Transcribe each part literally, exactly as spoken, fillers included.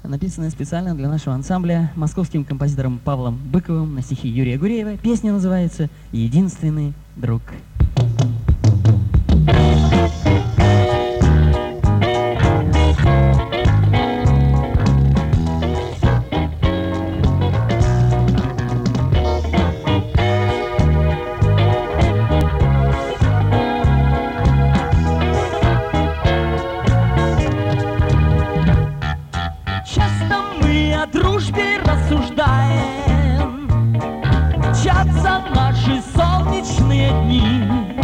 написанная специально для нашего ансамбля московским композитором Павлом Быковым на стихи Юрия Гуреева. Песня называется «Единственный друг». Рассуждаем, мчатся наши солнечные дни.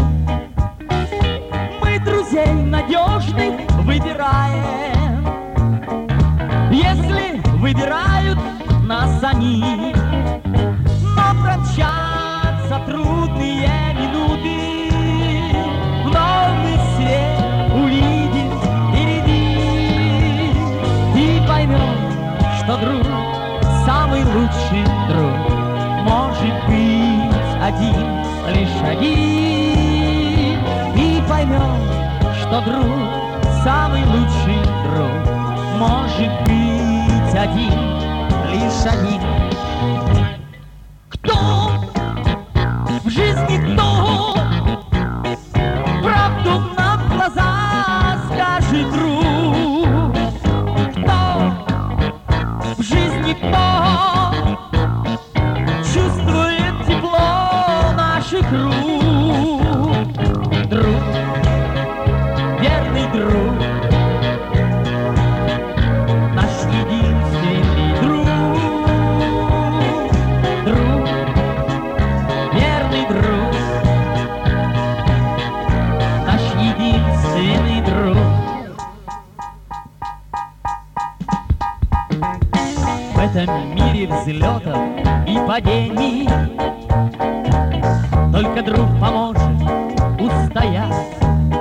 Мы друзей надежных выбираем, если выбирают нас они. Но промчатся трудные минуты, вновь мы свет увидим впереди и поймем, что друг, самый лучший друг, может быть один, лишь один. И поймем, что друг, самый лучший друг, может быть один, лишь один. Кто в жизни, кто правду нам в глаза скажет, друг? Кто в жизни, кто чувствует тепло наших рук? Друг, верный друг, наш единственный друг. Друг, верный друг, наш единственный друг. В этом мире взлетов и падений только друг поможет устоять.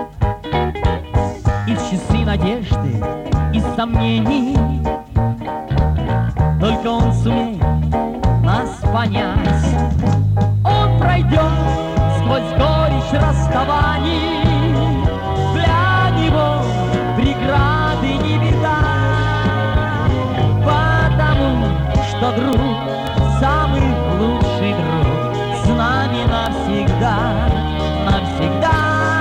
И в часы надежды и сомнений только он сумеет нас понять. Он пройдет сквозь горечь расставаний, для него преграды не беда. Потому что друг, самый лучший друг, с нами навсегда, навсегда.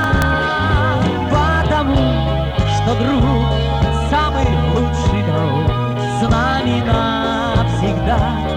Потому что друг, самый лучший друг, с нами навсегда.